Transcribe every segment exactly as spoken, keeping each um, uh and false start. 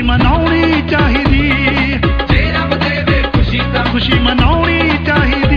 ਖੁਸ਼ੀ ਮਨਾਉਣੀ ਚਾਹੀਦੀ, ਜੇ ਰੱਬ ਦੇਵੇ ਖੁਸ਼ੀ ਤਾਂ ਖੁਸ਼ੀ ਮਨਾਉਣੀ ਚਾਹੀਦੀ।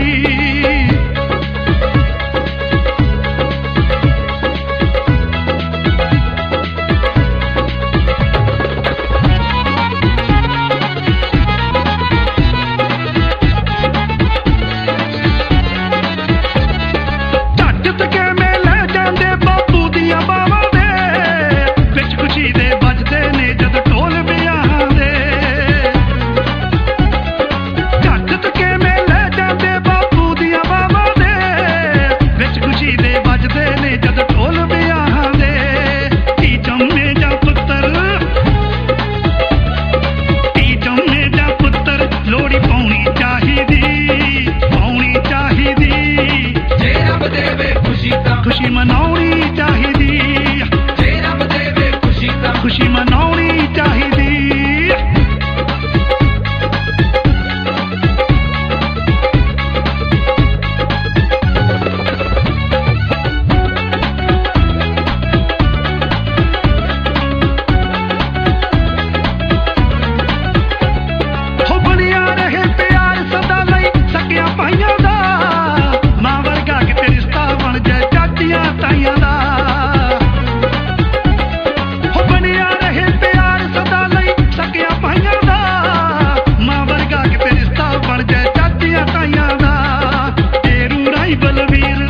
ਖੁਸ਼ੀ ਮਨਾਉਣੀ ਚਾਹੀਦੀ, ਜੇ ਰੱਬ ਦੇਵੇ ਖੁਸ਼ੀ ਤਾਂ ਖੁਸ਼ੀ ਮਨਾਉਣੀ ਚਾਹੀਦੀ। ਹੋ ਬਣਿਆ ਰਹੇ ਪਿਆਰ ਸਦਾ ਲਈ ਸਕਿਆ ਭਾਈਆਂ ਦਾ, ਮਾਂ ਵਰਗਾ ਕਿਤੇ ਰਿਸ਼ਤਾ ਬਣ ਜਾਏ ਚਾਚੀਆਂ ਤਾਈਆਂ ਦਾ। ਹੋ ਬਣਿਆ ਰਹੇ ਪਿਆਰ ਸਦਾ ਲਈ ਸਕਿਆ ਭਾਈਆਂ ਦਾ, ਮਾਂ ਵਰਗਾ ਕਿਤੇ ਰਿਸ਼ਤਾ ਬਣ ਜਾਏ ਚਾਚੀਆਂ ਤਾਈਆਂ ਦਾ। ਫੇਰੂ ਰਾਈ ਬਲਵੀਰ,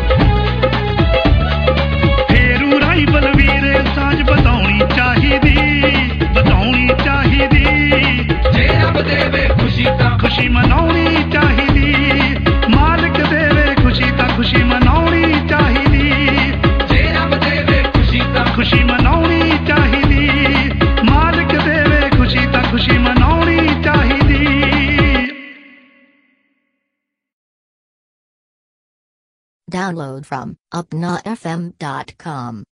ਫੇਰੂ ਰਾਈ ਬਲਵੀਰ ਸਾਂਝ ਵਧਾਉਣੀ ਚਾਹੀਦੀ, ਵਧਾਉਣੀ ਚਾਹੀਦੀ। ਜੇ ਰੱਬ ਦੇਵੇ ਖੁਸ਼ੀ ਤਾਂ ਖੁਸ਼ੀ ਮਨਾਉਣੀ ਚਾਹੀਦੀ, ਮਾਲਕ ਦੇਵੇ ਖੁਸ਼ੀ ਤਾਂ ਖੁਸ਼ੀ ਮਨਾਉਣੀ ਚਾਹੀਦੀ, ਜੇ ਰੱਬ ਦੇਵੇ ਖੁਸ਼ੀ ਤਾਂ ਖੁਸ਼ੀ ਮਨਾਉਣੀ ਚਾਹੀਦੀ, ਮਾਲਕ ਦੇਵੇ ਖੁਸ਼ੀ ਤਾਂ ਖੁਸ਼ੀ ਮਨਾਉਣੀ ਚਾਹੀਦੀ। Download from upna f m dot com.